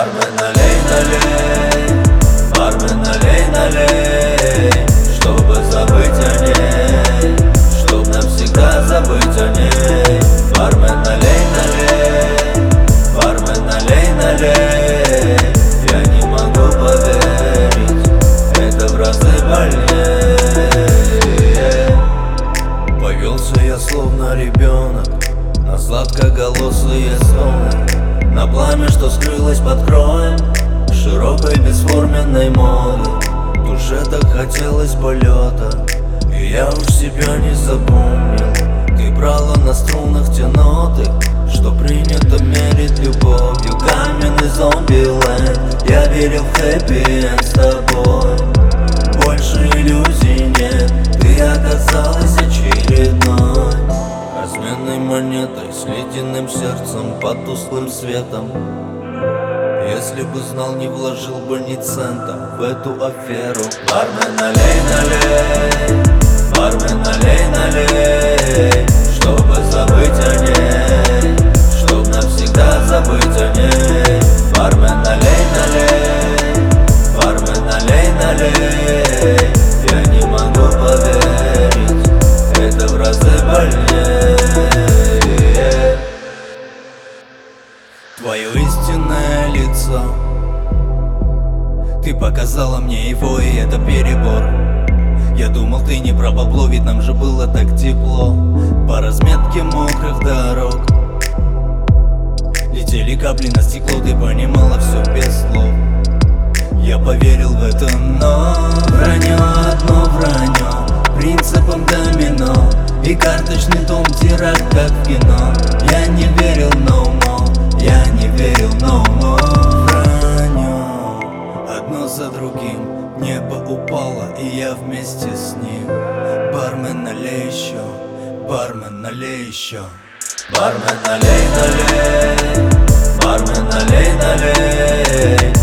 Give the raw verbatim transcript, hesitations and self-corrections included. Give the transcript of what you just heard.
Бармен, налей, налей, бармен, налей, налей, чтобы забыть о ней, чтоб навсегда забыть о ней. Бармен, налей, налей, бармен, налей, налей, я не могу поверить, это в разы больнее. Повелся я словно ребенок на сладкоголосые стоны, на пламя, что скрылось под кроем широкой бесформенной моды. Душе так хотелось полета, и я уж себя не запомнил. Ты брала на струнах те ноты, что принято мерить любовью. Каменный зомби-ленд, я верил в хэппи-энд с тобой. Больше иллюзий нет, ты оказалась очередной разменной монетой с ледяным сердцем под тусклым светом. Если бы знал, не вложил бы ни цента в эту аферу. Бармен, налей, налей, бармен, налей, налей, чтобы забыть о ней, чтоб навсегда забыть о ней. Бармен, налей, налей, бармен, налей, налей, я не могу поверить, это в разы больнее. Твое истинное лицо, ты показала мне его, и это перебор. Я думал, ты не про бабло, ведь нам же было так тепло. По разметке мокрых дорог летели капли на стекло, ты понимала все без слов. Я поверил в это, но вранье, одно вранье, принципом домино, и карточный том тираж, как в кино. Я не верил, no more, я не верил, no more. Вранье, одно за другим, небо упало, и я вместе с ним. Бармен, налей еще, бармен, налей еще. Бармен, налей, налей, бармен, налей, налей,